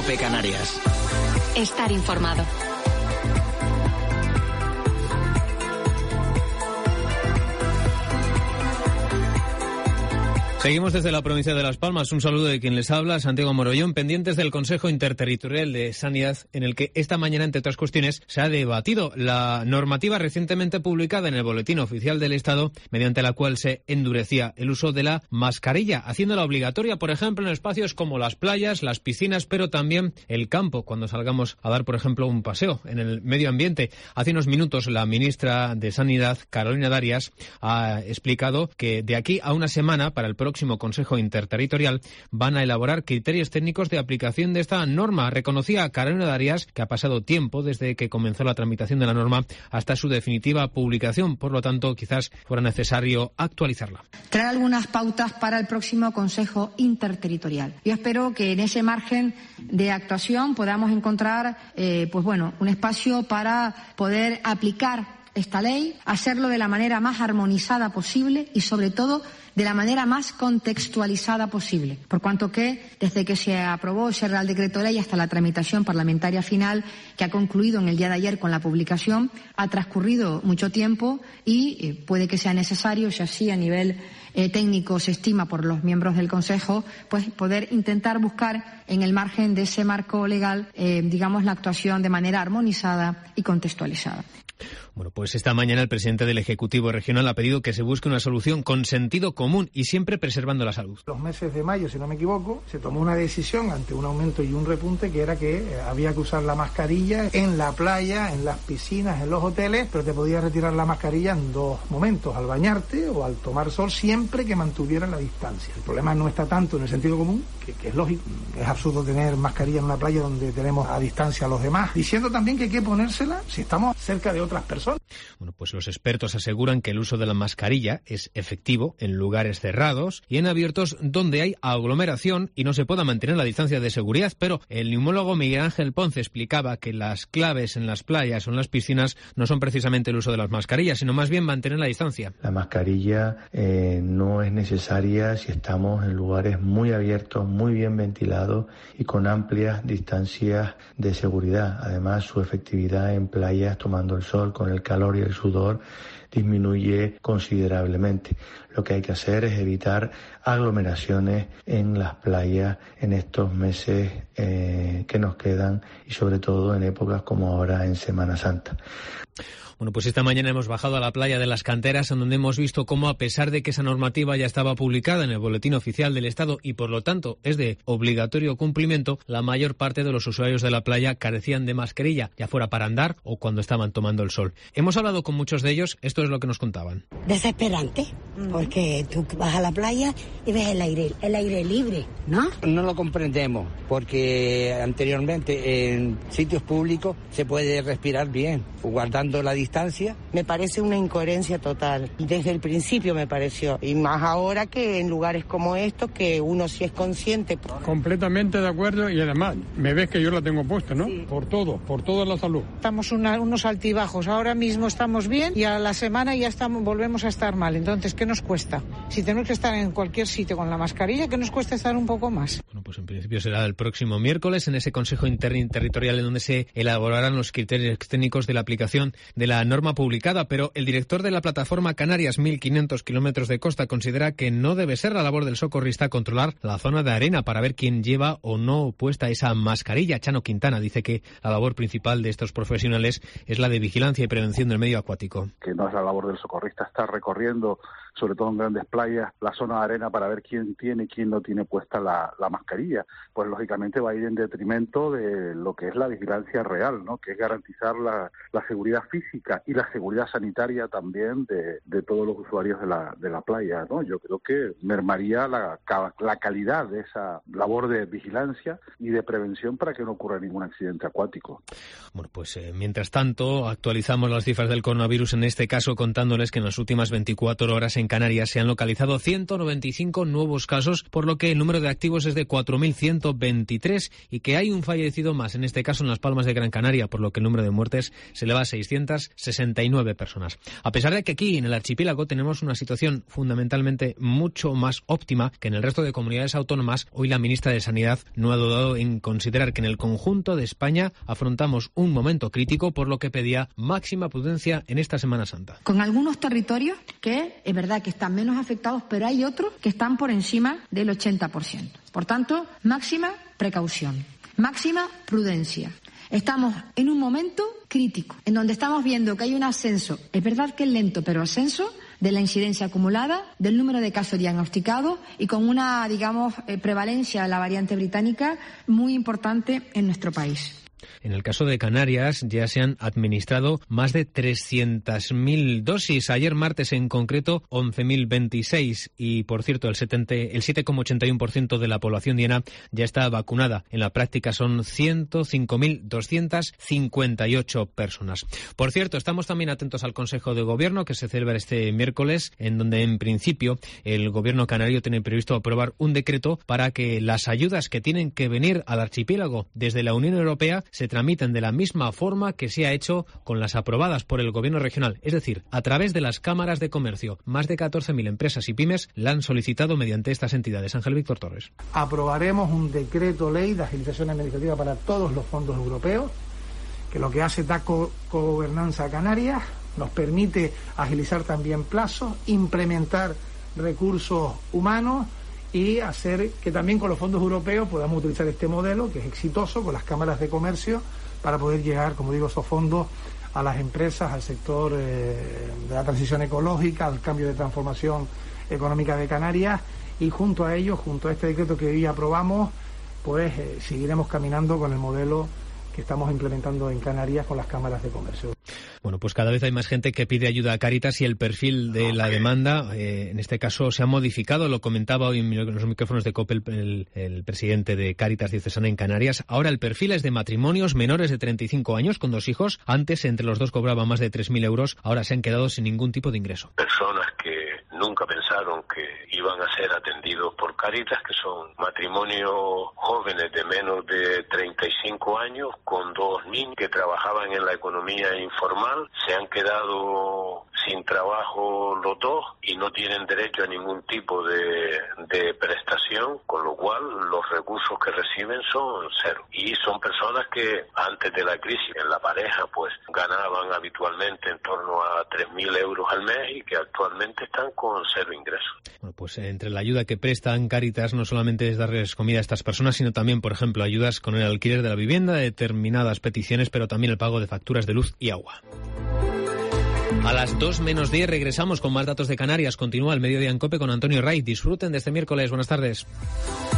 COPE Canarias. Estar informado. Seguimos desde la provincia de Las Palmas. Un saludo de quien les habla, Santiago Morollón, pendientes del Consejo Interterritorial de Sanidad, en el que esta mañana, entre otras cuestiones, se ha debatido la normativa recientemente publicada en el Boletín Oficial del Estado, mediante la cual se endurecía el uso de la mascarilla, haciéndola obligatoria, por ejemplo, en espacios como las playas, las piscinas, pero también el campo, cuando salgamos a dar, por ejemplo, un paseo en el medio ambiente. Hace unos minutos, la ministra de Sanidad, Carolina Darias, ha explicado que de aquí a una semana, para el próximo Consejo Interterritorial, van a elaborar criterios técnicos de aplicación de esta norma. Reconocía a Carolina Darias que ha pasado tiempo desde que comenzó la tramitación de la norma hasta su definitiva publicación, por lo tanto, quizás fuera necesario actualizarla. Traer algunas pautas para el próximo Consejo Interterritorial. Yo espero que en ese margen de actuación podamos encontrar, un espacio para poder aplicar esta ley, hacerlo de la manera más armonizada posible y, sobre todo, de la manera más contextualizada posible, por cuanto que, desde que se aprobó ese Real Decreto Ley hasta la tramitación parlamentaria final, que ha concluido en el día de ayer con la publicación, ha transcurrido mucho tiempo y puede que sea necesario, si así a nivel técnico se estima por los miembros del Consejo, pues poder intentar buscar en el margen de ese marco legal, la actuación de manera armonizada y contextualizada. Bueno, pues esta mañana el presidente del Ejecutivo Regional ha pedido que se busque una solución con sentido común y siempre preservando la salud. Los meses de mayo, si no me equivoco, se tomó una decisión ante un aumento y un repunte que era que había que usar la mascarilla en la playa, en las piscinas, en los hoteles, pero te podías retirar la mascarilla en dos momentos, al bañarte o al tomar sol, siempre que mantuviera la distancia. El problema no está tanto en el sentido común, que es lógico. Es absurdo tener mascarilla en una playa donde tenemos a distancia a los demás, diciendo también que hay que ponérsela si estamos cerca de otras personas. Bueno, pues los expertos aseguran que el uso de la mascarilla es efectivo en lugares cerrados y en abiertos donde hay aglomeración y no se pueda mantener la distancia de seguridad, pero el neumólogo Miguel Ángel Ponce explicaba que las claves en las playas o en las piscinas no son precisamente el uso de las mascarillas, sino más bien mantener la distancia. La mascarilla no es necesaria si estamos en lugares muy abiertos, muy bien ventilados y con amplias distancias de seguridad. Además, su efectividad en playas tomando el sol con el calor y el sudor disminuye considerablemente. Lo que hay que hacer es evitar aglomeraciones en las playas en estos meses que nos quedan y sobre todo en épocas como ahora en Semana Santa. Bueno, pues esta mañana hemos bajado a la playa de Las Canteras, en donde hemos visto cómo, a pesar de que esa normativa ya estaba publicada en el Boletín Oficial del Estado y, por lo tanto, es de obligatorio cumplimiento, la mayor parte de los usuarios de la playa carecían de mascarilla, ya fuera para andar o cuando estaban tomando el sol. Hemos hablado con muchos de ellos, esto es lo que nos contaban. Desesperante, porque tú vas a la playa y ves el aire libre, ¿no? No lo comprendemos, porque anteriormente en sitios públicos se puede respirar bien, guardando la distancia. Me parece una incoherencia total. Desde el principio me pareció. Y más ahora que en lugares como estos, que uno sí es consciente. Completamente de acuerdo y además, me ves que yo la tengo puesta, ¿no? Sí. Por toda la salud. Estamos unos altibajos. Ahora mismo estamos bien y a la semana ya volvemos a estar mal. Entonces, ¿qué nos cuesta? Si tenemos que estar en cualquier sitio con la mascarilla, ¿qué nos cuesta estar un poco más? Bueno, pues en principio será el próximo miércoles en ese Consejo Interterritorial en donde se elaborarán los criterios técnicos de la aplicación de la norma publicada, pero el director de la plataforma Canarias 1500 kilómetros de costa considera que no debe ser la labor del socorrista controlar la zona de arena para ver quién lleva o no puesta esa mascarilla. Chano Quintana dice que la labor principal de estos profesionales es la de vigilancia y prevención del medio acuático. Que no es la labor del socorrista estar recorriendo, sobre todo en grandes playas, la zona de arena para ver quién tiene y quién no tiene puesta la mascarilla. Pues lógicamente va a ir en detrimento de lo que es la vigilancia real, ¿no? Que es garantizar la seguridad física y la seguridad sanitaria también de todos los usuarios de la playa, ¿no? Yo creo que mermaría la calidad de esa labor de vigilancia y de prevención para que no ocurra ningún accidente acuático. Bueno, pues mientras tanto actualizamos las cifras del coronavirus, en este caso contándoles que en las últimas 24 horas se en Canarias se han localizado 195 nuevos casos, por lo que el número de activos es de 4.123 y que hay un fallecido más, en este caso en Las Palmas de Gran Canaria, por lo que el número de muertes se eleva a 669 personas. A pesar de que aquí en el archipiélago tenemos una situación fundamentalmente mucho más óptima que en el resto de comunidades autónomas, hoy la ministra de Sanidad no ha dudado en considerar que en el conjunto de España afrontamos un momento crítico, por lo que pedía máxima prudencia en esta Semana Santa. Con algunos territorios que es verdad que están menos afectados, pero hay otros que están por encima del 80%. Por tanto, máxima precaución, máxima prudencia. Estamos en un momento crítico, en donde estamos viendo que hay un ascenso, es verdad que es lento, pero ascenso de la incidencia acumulada, del número de casos diagnosticados y con una, prevalencia de la variante británica muy importante en nuestro país. En el caso de Canarias ya se han administrado más de 300.000 dosis. Ayer martes en concreto 11.026 y, por cierto, el 7,81% de la población diana ya está vacunada. En la práctica son 105.258 personas. Por cierto, estamos también atentos al Consejo de Gobierno que se celebra este miércoles, en donde en principio el Gobierno canario tiene previsto aprobar un decreto para que las ayudas que tienen que venir al archipiélago desde la Unión Europea se tramiten de la misma forma que se ha hecho con las aprobadas por el Gobierno regional, es decir, a través de las cámaras de comercio. Más de 14.000 empresas y pymes la han solicitado mediante estas entidades. Ángel Víctor Torres. Aprobaremos un decreto ley de agilización administrativa para todos los fondos europeos, que lo que hace da cogobernanza a Canarias, nos permite agilizar también plazos, implementar recursos humanos y hacer que también con los fondos europeos podamos utilizar este modelo, que es exitoso, con las cámaras de comercio, para poder llegar, como digo, esos fondos a las empresas, al sector de la transición ecológica, al cambio de transformación económica de Canarias, y junto a ello, junto a este decreto que hoy aprobamos, pues seguiremos caminando con el modelo que estamos implementando en Canarias con las cámaras de comercio. Bueno, pues cada vez hay más gente que pide ayuda a Cáritas y el perfil de la demanda, en este caso, se ha modificado. Lo comentaba hoy en los micrófonos de COPE el presidente de Cáritas Diocesana en Canarias. Ahora el perfil es de matrimonios menores de 35 años con 2 hijos. Antes entre los dos cobraban más de 3.000 euros. Ahora se han quedado sin ningún tipo de ingreso. Personas que nunca pensaron que iban a ser atendidos por Cáritas, que son matrimonios jóvenes de menos de 35 años con 2 niños que trabajaban en la economía informal, se han quedado sin trabajo los dos y no tienen derecho a ningún tipo de prestación, con lo cual los recursos que reciben son cero. Y son personas que antes de la crisis en la pareja pues ganaban habitualmente en torno a 3.000 euros al mes y que actualmente están con cero ingresos. Bueno, pues entre la ayuda que prestan Cáritas no solamente es darles comida a estas personas, sino también, por ejemplo, ayudas con el alquiler de la vivienda, determinadas peticiones, pero también el pago de facturas de luz y agua. A las 2 menos 10 regresamos con más datos de Canarias. Continúa el Mediodía en COPE con Antonio Ray. Disfruten de este miércoles. Buenas tardes.